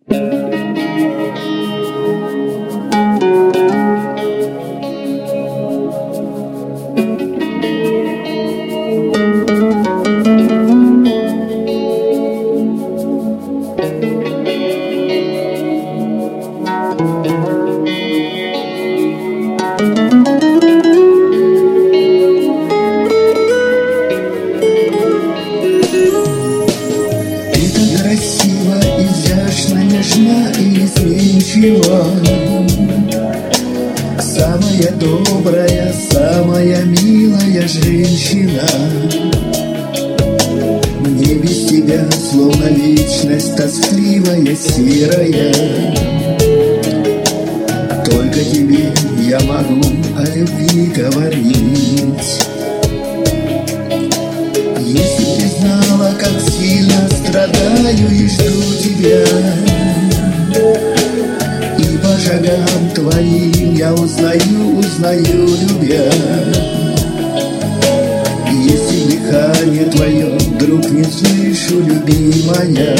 Красиво, изящно, нежна и изменчива. Самая добрая, самая милая женщина. Мне без тебя словно вечность тоскливая, серая. Только тебе я могу о любви говорить. Если б ты знала, как сильно страдаю и жду тебя, и по шагам твоим я узнаю, любя. Если дыхание твое вдруг не слышу, любимая,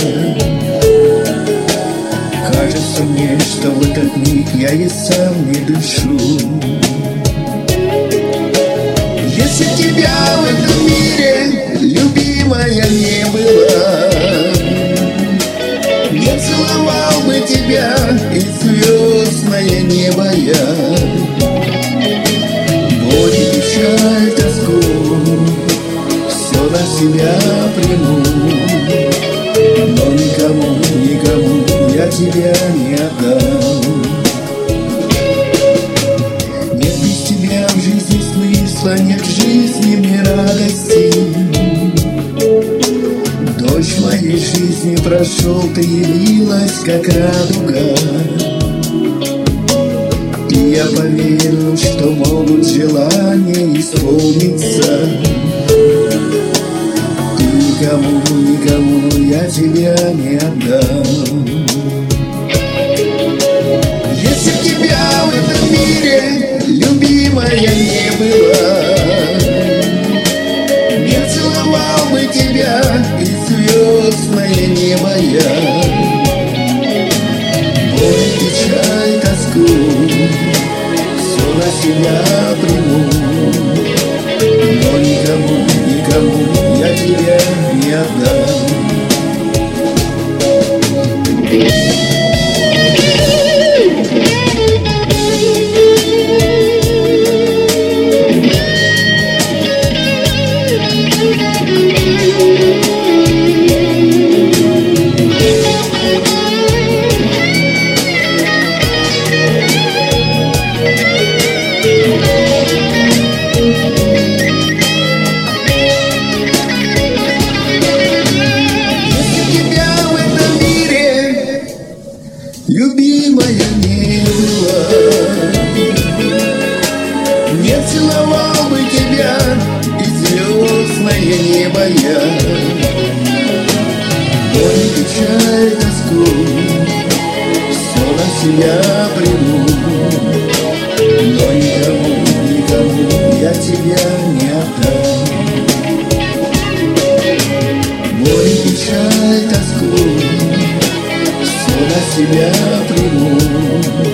кажется мне, что в этот миг я и сам не дышу. Если тебя в этом мире, любимая, не было, я целовал бы тебя и звездное небо я. Боль и печаль, тоску все на себя приму, но никому я тебя не отдам. Нет без тебя в жизни смысла, нет в жизни мне радости. Дождь моей жизни прошел, ты явилась, как радуга. И я поверил, что могут желания исполниться. И никому я тебя не отдам. Если б тебя в этом мире, любимая, не было, я целовал бы тебя и звездное небо я. Боль, печаль, тоску все на себя приму, но никому я тебя не отдам. Любимая, не было, не целовал бы тебя и звездное небо я. Боль, печаль, тоску все на себя приму, но никому я тебя не отдам. Боль, печаль, тоску на себя приму,